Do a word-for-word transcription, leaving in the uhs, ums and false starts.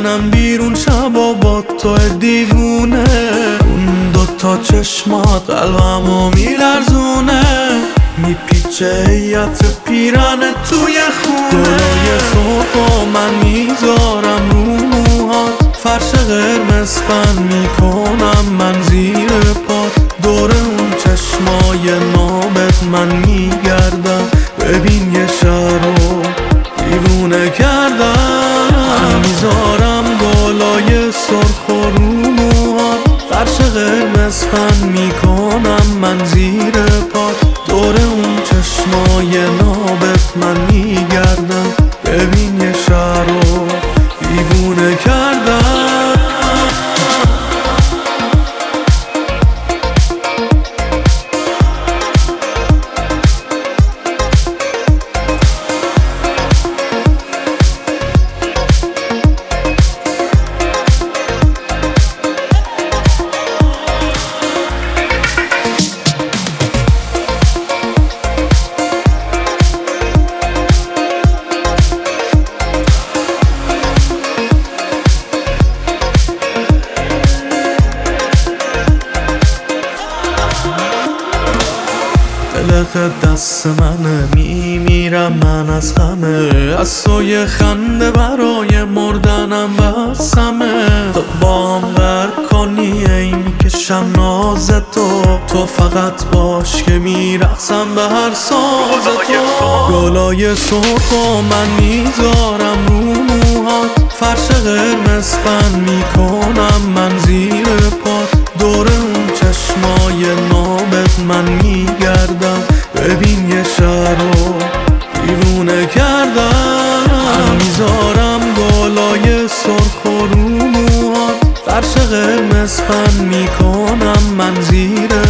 میزنم بیرون شبا با تو دیوونه. اون دوتا چشمات قلبمو میلرزونه، میپیچه هیئت پیرانه توی خونه. گلای سرخو من میذارم رو موهات، فرش قرمز بند میکنم من زیر پات. دور اون چشمای نابت من میگردم، ببین یه شهر رو دیوونه کردم. من میذارم گلای سرخ و رو موهات، فرش قرمز بند میکنم من زیر پات. دور اون چشمای نابت من میگردم، ببین یه شهر رو دیوونه کردم. دلت دست منه، میمیرم من از غمه. از تو یه خنده برای مردنم بسمه. تو با هم غرق کنی ای میکشم ناز تو، تو فقط باش که میرقصم به هر ساز تو. گلای سرخ و من میذارم رو موهات، فرش قرمز بند میکنم من زیر پات. دور اون چشمای نابت من میگردم، ببین یه شهر رو دیوونه کردم. من میذارم گلای سرخ و رو موهات، فرش قرمز بند میکنم من زیر